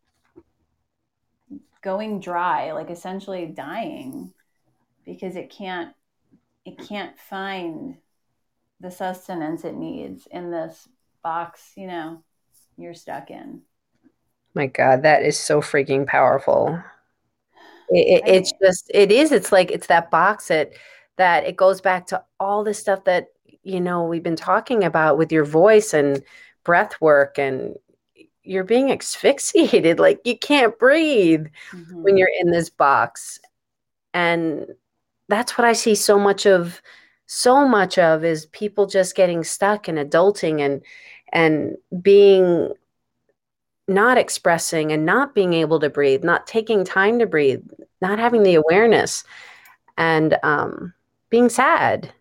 going dry, like essentially dying, because it can't it can't find the sustenance it needs in this box, you know, you're stuck in. My God, that is so freaking powerful. It, it, I it's mean, just, it is. It's like it's that box that that it goes back to all the stuff that you know we've been talking about with your voice and breath work, and you're being asphyxiated, like you can't breathe when mm-hmm. you're in this box. And that's what I see so much of, so much of is people just getting stuck and adulting and and being not expressing and not being able to breathe, not taking time to breathe, not having the awareness, and um, being sad.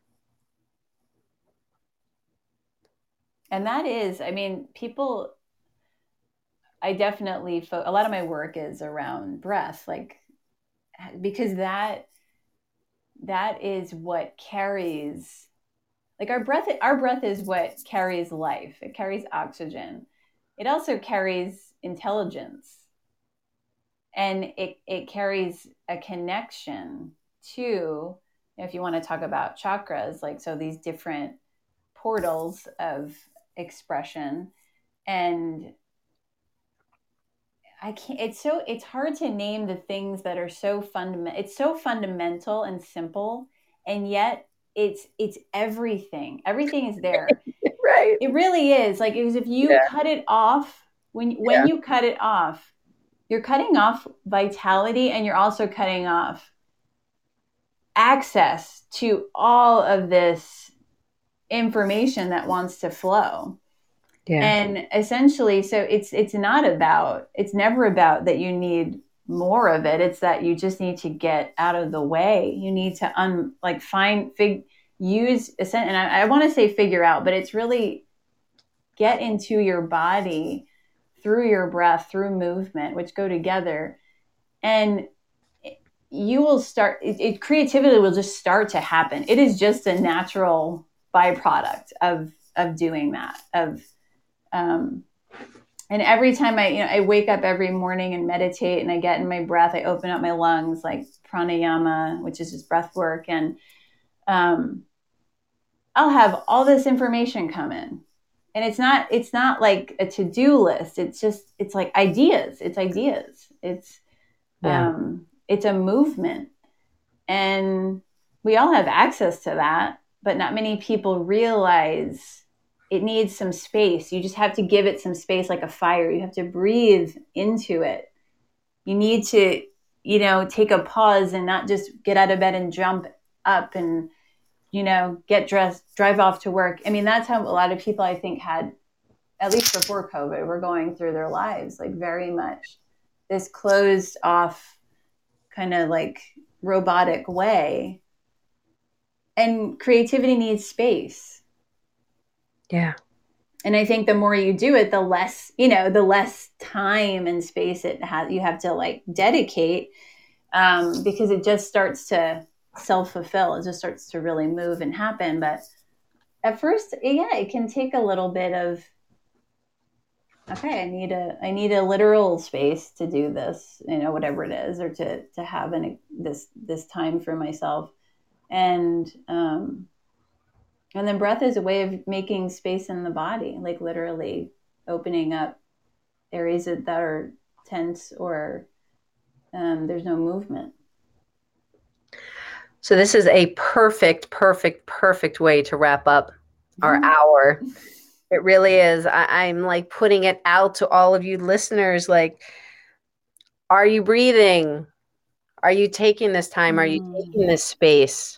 And that is, I mean, people I definitely, fo- a lot of my work is around breath, like, because that, that is what carries, like our breath, our breath is what carries life. It carries oxygen. It also carries intelligence, and it, it carries a connection to, if you want to talk about chakras, like, so these different portals of expression. And I can't, it's so, it's hard to name the things that are so fundamental. It's so fundamental and simple. And yet it's, it's everything. Everything is there. Right. It really is. Like, it was, if you Yeah. cut it off, when, when Yeah. you cut it off, you're cutting off vitality, and you're also cutting off access to all of this information that wants to flow. Yeah. And essentially, so it's it's not about, it's never about that you need more of it. It's that you just need to get out of the way. You need to un like find fig use, and I, I want to say figure out, but it's really get into your body through your breath, through movement, which go together. And you will start it, it, creativity will just start to happen. It is just a natural byproduct of of doing that, of um and every time I, you know, I wake up every morning and meditate, and I get in my breath, I open up my lungs, like pranayama, which is just breath work, and um I'll have all this information come in. And it's not it's not like a to-do list. It's just, it's like ideas. It's ideas. It's Yeah. um it's a movement. And we all have access to that, but not many people realize it needs some space. You just have to give it some space, like a fire. You have to breathe into it. You need to, you know, take a pause and not just get out of bed and jump up and, you know, get dressed, drive off to work. I mean, that's how a lot of people, I think, had, at least before COVID, were going through their lives, like very much this closed off, kind of like robotic way. And creativity needs space. Yeah. And I think the more you do it, the less, you know, the less time and space it has, you have to like dedicate, um, because it just starts to self-fulfill. It just starts to really move and happen. But at first, yeah, it can take a little bit of, okay, I need a, I need a literal space to do this, you know, whatever it is, or to, to have an, this, this time for myself. And, um, and then breath is a way of making space in the body, like literally opening up areas that are tense, or um, there's no movement. So this is a perfect, perfect, perfect way to wrap up our Mm-hmm. hour. It really is. I, I'm like putting it out to all of you listeners. Like, are you breathing? Are you taking this time? Are you Mm. taking this space?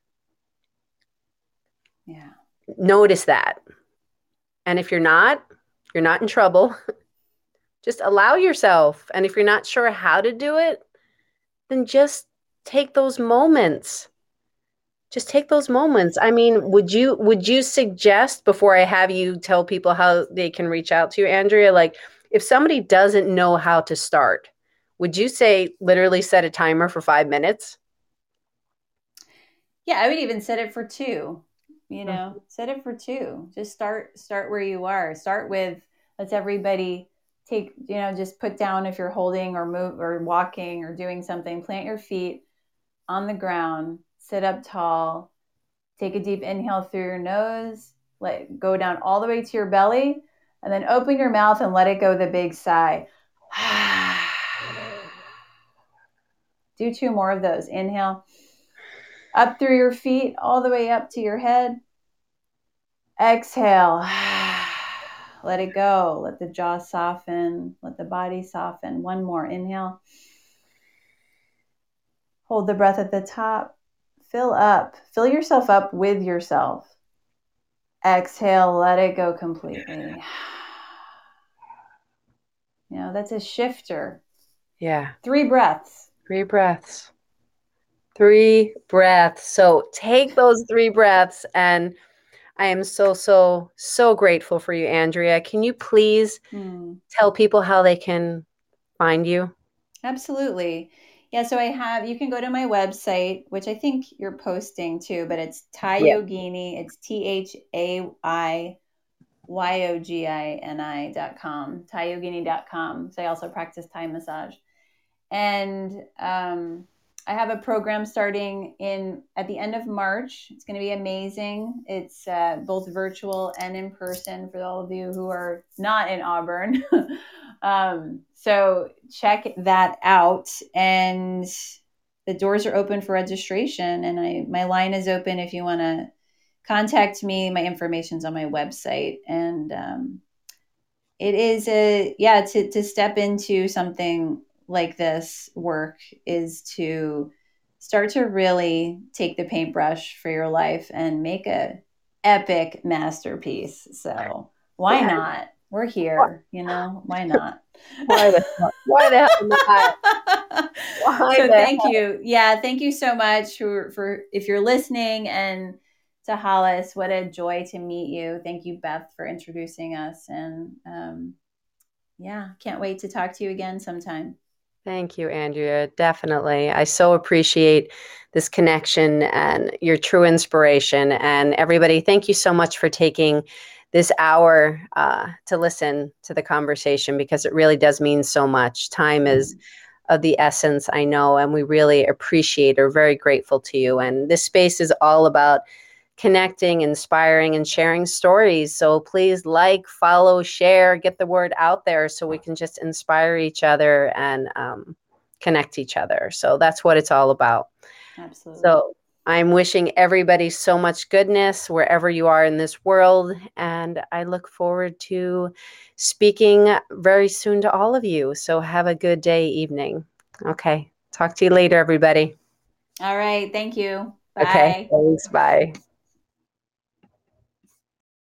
Yeah. Notice that. And if you're not, you're not in trouble. Just allow yourself. And if you're not sure how to do it, then just take those moments. Just take those moments. I mean, would you would you suggest, before I have you tell people how they can reach out to you, Andrea, like if somebody doesn't know how to start, would you say literally set a timer for five minutes? Yeah, I would even set it for two. You know, Mhm. set it for two. Just start start where you are. Start with, let's everybody take, you know, just put down, if you're holding or move or walking or doing something, plant your feet on the ground, sit up tall, take a deep inhale through your nose, let it go down all the way to your belly, and then open your mouth and let it go, the big sigh. Do two more of those. Inhale up through your feet, all the way up to your head. Exhale. Let it go. Let the jaw soften. Let the body soften. One more. Inhale. Hold the breath at the top. Fill up. Fill yourself up with yourself. Exhale. Let it go completely. You know, that's a shifter. Yeah. Three breaths. Three breaths. Three breaths. So take those three breaths. And I am so, so, so grateful for you, Andrea. Can you please Hmm. tell people how they can find you? Absolutely. Yeah, so I have, you can go to my website, which I think you're posting too, but it's Yeah. Thayogini. It's T H A I Y O G I N I dot com, Thayogini dot com. So I also practice Thai massage. And um, I have a program starting in at the end of March. It's going to be amazing. It's uh, both virtual and in person for all of you who are not in Auburn. um, so check that out. And the doors are open for registration, and I my line is open if you want to contact me. My information's on my website, and um, it is a yeah to to step into something like this work is to start to really take the paintbrush for your life and make a epic masterpiece. So why Yeah. not? We're here, you know, why not? Why the why the hell not? Why So the thank you. Yeah, thank you so much for, for if you're listening, and to Hollis, what a joy to meet you. Thank you, Beth, for introducing us. And um, yeah, can't wait to talk to you again sometime. Thank you, Andrea. Definitely. I so appreciate this connection and your true inspiration. And everybody, thank you so much for taking this hour uh, to listen to the conversation, because it really does mean so much. Time is of the essence, I know, and we really appreciate or very grateful to you. And this space is all about connecting, inspiring, and sharing stories. So please like, follow, share, get the word out there so we can just inspire each other and um, connect each other. So that's what it's all about. Absolutely. So I'm wishing everybody so much goodness wherever you are in this world. And I look forward to speaking very soon to all of you. So have a good day, evening. Okay. Talk to you later, everybody. All right. Thank you. Okay. Bye. Thanks. Bye.